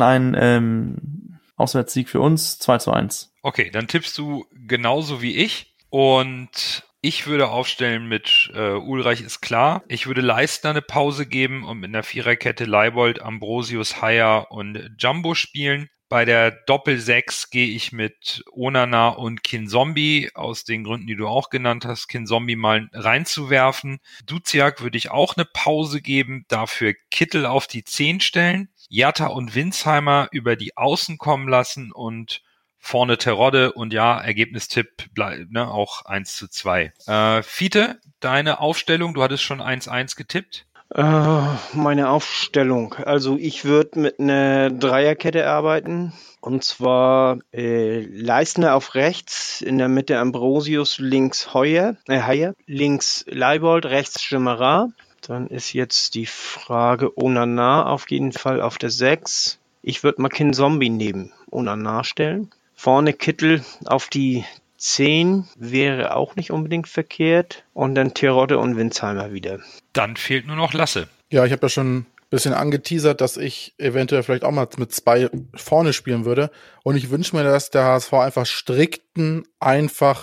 einen Auswärtssieg für uns, 2-1. Okay, dann tippst du genauso wie ich und ich würde aufstellen mit Ulreich ist klar. Ich würde Leistner eine Pause geben und mit einer Viererkette Leibold, Ambrosius, Haier und Jumbo spielen. Bei der Doppel-6 gehe ich mit Onana und Kinzombie, aus den Gründen, die du auch genannt hast, Kinzombie mal reinzuwerfen. Duziak würde ich auch eine Pause geben, dafür Kittel auf die 10 stellen, Jatta und Winsheimer über die Außen kommen lassen und vorne Terodde und ja, Ergebnistipp auch 1-2. Fiete, deine Aufstellung, du hattest schon 1-1 getippt. Meine Aufstellung. Also ich würde mit einer Dreierkette arbeiten. Und zwar Leistner auf rechts, in der Mitte Ambrosius, links Haier, links Leibold, rechts Schimmerer. Dann ist jetzt die Frage Onana auf jeden Fall auf der 6. Ich würde mal Kinzombie neben Onana stellen. Vorne Kittel auf die 10 wäre auch nicht unbedingt verkehrt. Und dann Terodde und Winsheimer wieder. Dann fehlt nur noch Lasse. Ja, ich habe ja schon ein bisschen angeteasert, dass ich eventuell vielleicht auch mal mit 2 vorne spielen würde. Und ich wünsche mir, dass der HSV einfach strikten, einfachen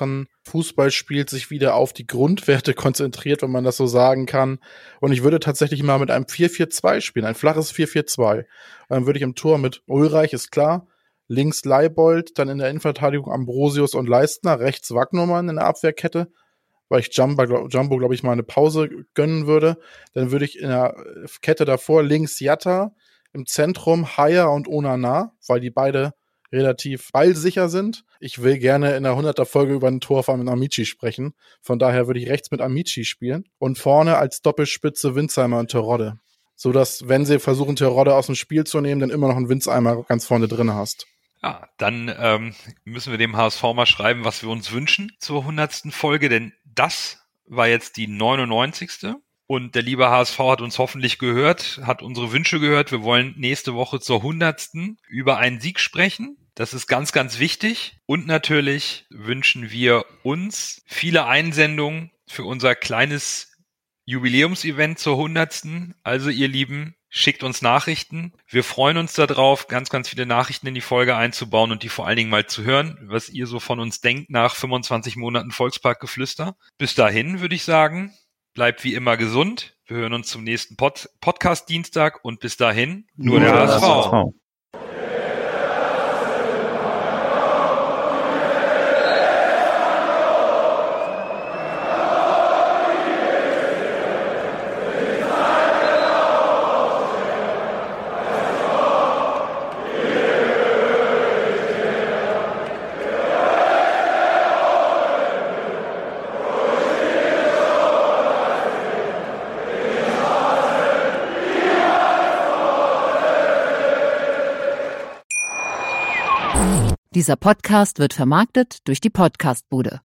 Fußballspiels sich wieder auf die Grundwerte konzentriert, wenn man das so sagen kann. Und ich würde tatsächlich mal mit einem 4-4-2 spielen, ein flaches 4-4-2. Dann würde ich im Tor mit Ulreich, ist klar, links Leibold, dann in der Innenverteidigung Ambrosius und Leistner, rechts Wagnumann in der Abwehrkette, weil ich Jumbo, glaube ich, mal eine Pause gönnen würde. Dann würde ich in der Kette davor links Jatta, im Zentrum Haier und Onana, weil die beide relativ ballsicher sind. Ich will gerne in der 100er Folge über ein Tor von Amici sprechen. Von daher würde ich rechts mit Amici spielen und vorne als Doppelspitze Winzheimer und Terodde. So dass, wenn sie versuchen, Terodde aus dem Spiel zu nehmen, dann immer noch einen Winzheimer ganz vorne drin hast. Ja, dann müssen wir dem HSV mal schreiben, was wir uns wünschen zur 100. Folge, denn das war jetzt die 99. Und der liebe HSV hat uns hoffentlich gehört, hat unsere Wünsche gehört. Wir wollen nächste Woche zur 100. über einen Sieg sprechen. Das ist ganz, ganz wichtig. Und natürlich wünschen wir uns viele Einsendungen für unser kleines Jubiläumsevent zur 100. Also ihr Lieben, schickt uns Nachrichten. Wir freuen uns darauf, ganz, ganz viele Nachrichten in die Folge einzubauen und die vor allen Dingen mal zu hören, was ihr so von uns denkt nach 25 Monaten Volksparkgeflüster. Bis dahin würde ich sagen, bleibt wie immer gesund. Wir hören uns zum nächsten Podcast Dienstag und bis dahin nur der HSV. Dieser Podcast wird vermarktet durch die Podcastbude.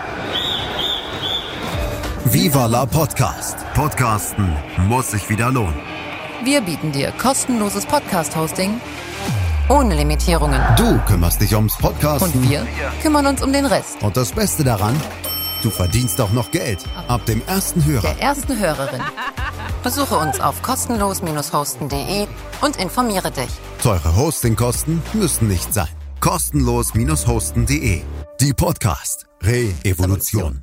Viva la Podcast. Podcasten muss sich wieder lohnen. Wir bieten dir kostenloses Podcast-Hosting ohne Limitierungen. Du kümmerst dich ums Podcasten. Und wir kümmern uns um den Rest. Und das Beste daran, du verdienst auch noch Geld. Ab dem ersten Hörer. Der ersten Hörerin. Besuche uns auf kostenlos-hosten.de und informiere dich. Teure Hostingkosten müssen nicht sein. Kostenlos-hosten.de. Die Podcast Re-Evolution.